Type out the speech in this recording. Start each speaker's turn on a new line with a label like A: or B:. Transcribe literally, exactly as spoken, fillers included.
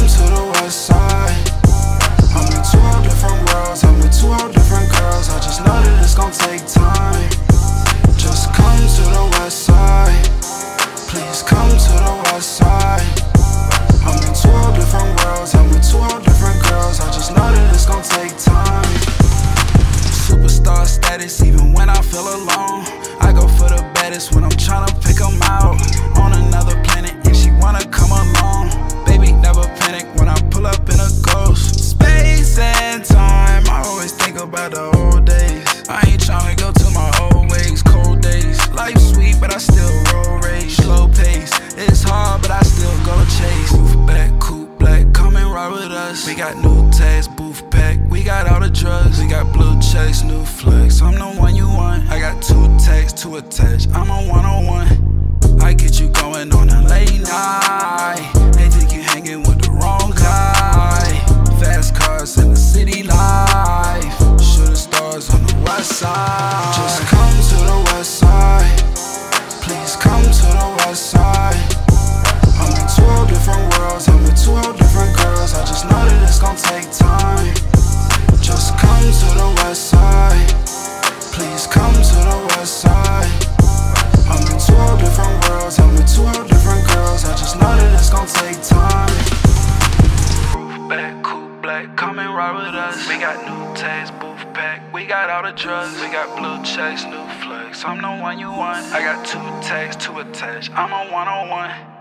A: to the west side. I'm in two whole different worlds, I'm with two whole different girls. I just know that it's gon' take time. Just come to the west side. Please come to the west side. I'm in two whole different worlds, I'm with two whole different girls. I just know that it's gon' take time. Superstar status, even when I feel alone. I go for the baddest when I'm tryna pick 'em out. On another planet, if she wanna come along. Baby, never panic when I pull up in a ghost. Space and time, I always think about the old days. I ain't tryna go to my old ways, cold days. Life's sweet, but I still roll rage. Slow pace, it's hard, but I still go chase. Roof back, coupe black, come and ride with us. We got new tags, booth pack, we got all the drugs. We got blue checks, new flex, I'm the one you want. I got two tags to attach, I'm a one-on-one. I get you going on a late night. They think you hanging with the wrong guy. Fast cars in the city life. Shooting stars on the west side. Just come to the west side. Please come to the west side. I'm in two whole different worlds, I'm with two whole different girls. I just know that it's gon' take time. Just come to the west side. Please come to the west side. I'm in two whole different worlds, I'm with two whole different girls. I just know that it's gon' take time. Roof back, coupe black, come and ride with us. We got new tags, booth pack, we got all the drugs. We got blue checks, new flex, I'm the one you want. I got two tags to attach, I'm a one-on-one.